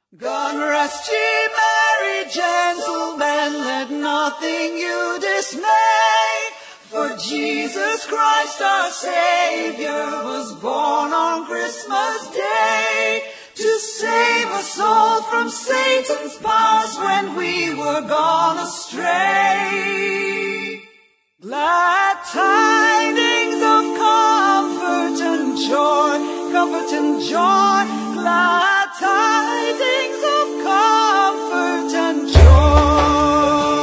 God rest ye merry gentlemen, let nothing you dismay, for Jesus Christ our Savior was born on Christmas Day, to save us all from Satan's powers when we were gone astray. Glad tidings of comfort and joy, comfort and joy, glad tidings of comfort and joy.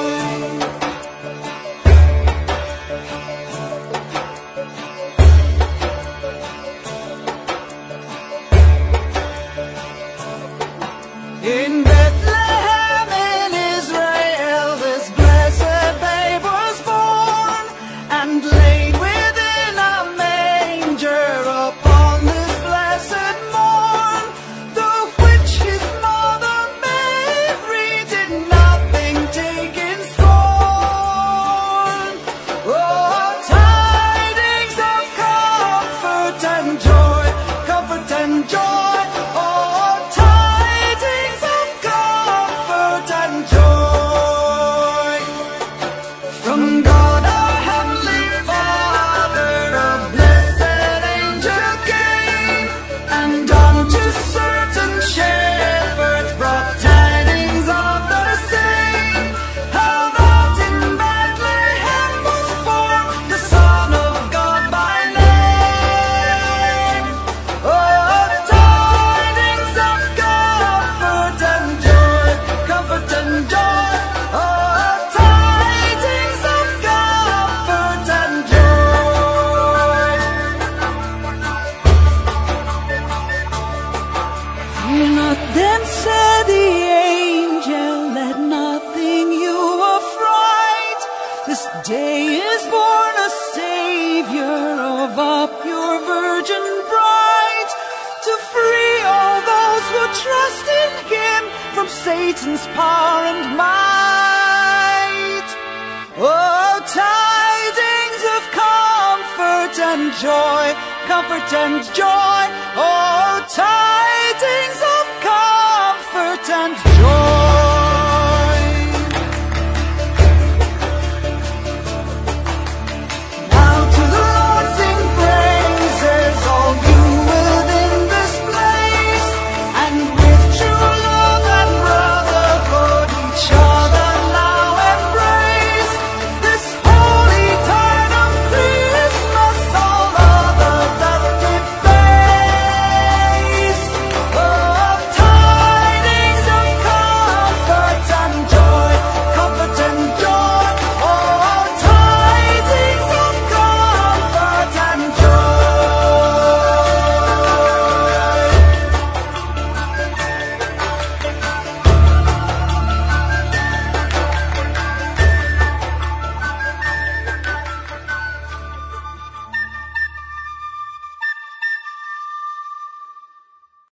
In Bethlehem in Israel this blessed babe was born, and laid within a manger upon this blessed morn, the which his mother Mary did nothing take in scorn. Oh, tidings of comfort and joy, comfort and joy. Oh, tidings of comfort and joy. From God our Heavenly Father a blessed angel came, and unto certain shepherds brought tidings of the same, how that in Bethlehem was born the Son of God by name. Oh, tidings of comfort and joy, comfort and joy. Oh, tidings of comfort and joy. Fear not then, said the angel, let nothing you affright. This day is born a Savior of a pure virgin bride, to free all those who trust in Him from Satan's power and might. Oh, tidings of comfort and joy, comfort and joy. Oh, tidings